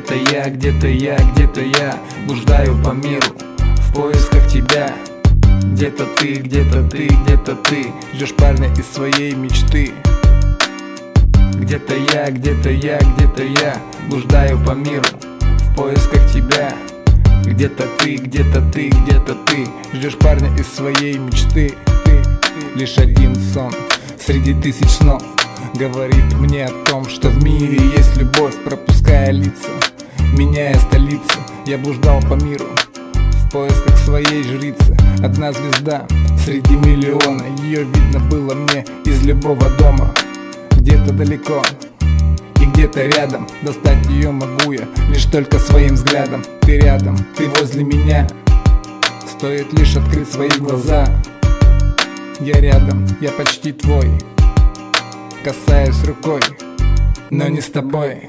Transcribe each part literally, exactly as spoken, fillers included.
Где-то я, где-то я, где-то я блуждаю по миру в поисках тебя. Где-то ты, где-то ты, где-то ты ждешь парня из своей мечты. Где-то я, где-то я, где-то я блуждаю по миру в поисках тебя. Где-то ты, где-то ты, где-то ты ждешь парня из своей мечты. Ты, ты. Лишь один сон среди тысяч снов говорит мне о том, что в мире есть любовь, пропуская лица, меняя столицы. Я блуждал по миру в поисках своей жрицы. Одна звезда среди миллиона, ее видно было мне из любого дома. Где-то далеко и где-то рядом, достать ее могу я лишь только своим взглядом. Ты рядом, ты возле меня, стоит лишь открыть свои глаза. Я рядом, я почти твой, касаюсь рукой, но не с тобой.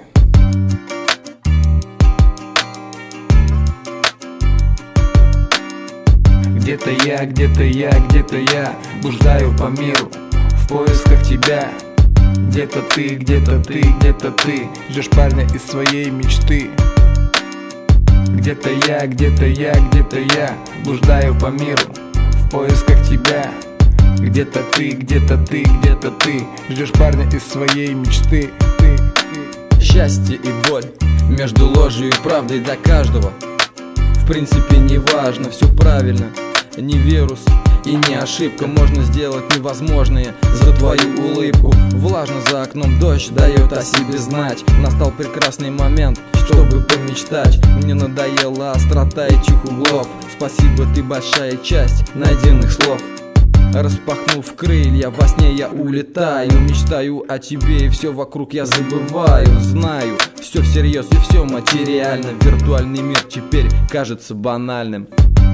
Где-то я, где-то я, где-то я блуждаю по миру в поисках тебя. Где-то ты, где-то ты, где-то ты ждешь парня из своей мечты. Где-то я, где-то я, где-то я блуждаю по миру в поисках тебя. Где-то ты, где-то ты, где-то ты ждешь парня из своей мечты. Ты, ты. Счастье и боль между ложью и правдой для каждого. В принципе не важно, все правильно. Не вирус и не ошибка, можно сделать невозможное за твою улыбку. Влажно за окном, дождь дает о себе знать. Настал прекрасный момент, чтобы помечтать. Мне надоела острота этих углов. Спасибо, ты большая часть найденных слов. Распахнув крылья, во сне я улетаю. Мечтаю о тебе, и все вокруг я забываю. Знаю, все всерьез и все материально. Виртуальный мир теперь кажется банальным.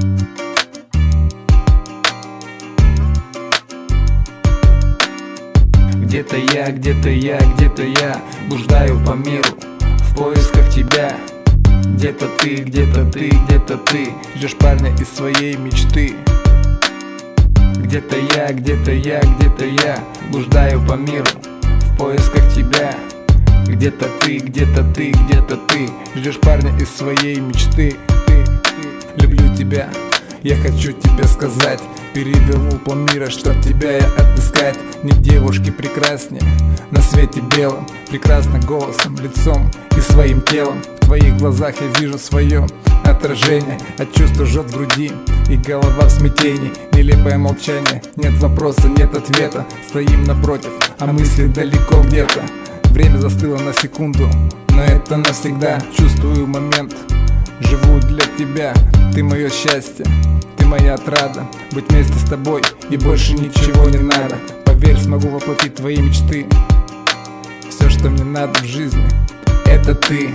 Где-то я, где-то я, где-то я блуждаю по миру в поисках тебя. Где-то ты, где-то ты, где-то ты ждешь парня из своей мечты. Где-то я, где-то я, где-то я блуждаю по миру в поисках тебя. Где-то ты, где-то ты, где-то ты ждешь парня из своей мечты. Ты, ты. Люблю тебя, я хочу тебе сказать. Перевернул полмира, чтоб тебя я отыскать. Нет девушки прекраснее на свете белом. Прекрасно голосом, лицом и своим телом. В твоих глазах я вижу свое отражение. От чувства жжет в груди и голова в смятении. Нелепое молчание, нет вопроса, нет ответа. Стоим напротив, а мысли далеко где-то. Время застыло на секунду, но это навсегда. Чувствую момент, живу для тебя. Ты мое счастье, ты моя отрада. Быть вместе с тобой и больше ничего не надо. Поверь, смогу воплотить твои мечты. Все, что мне надо в жизни, это ты.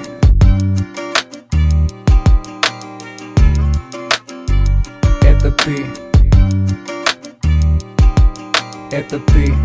Это ты. Это ты.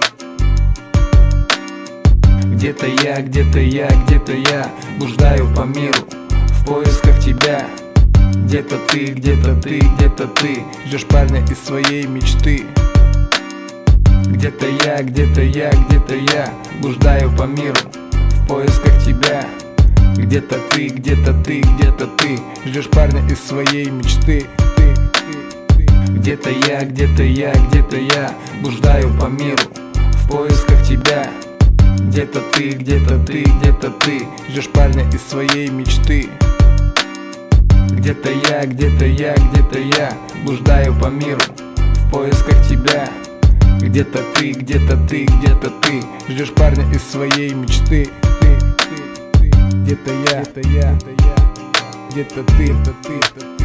Где-то я, где-то я, где-то я блуждаю по миру в поисках тебя. Где-то ты, где-то ты, где-то ты ждешь парня из своей мечты. Где-то я, где-то я, где-то я блуждаю по миру в поисках тебя. Где-то ты, где-то ты, где-то ты ждешь парня из своей мечты. Ты, ты, ты. Где-то я, где-то я, где-то я блуждаю по миру в поисках тебя. Где-то ты, где-то ты, где-то ты ждешь парня из своей мечты. Где-то я, где-то я, где-то я блуждаю по миру в поисках тебя. Где-то ты, где-то ты, где-то ты ждешь парня из своей мечты. Ты, ты, ты. Где-то я, где-то я, где-то ты, где-то ты.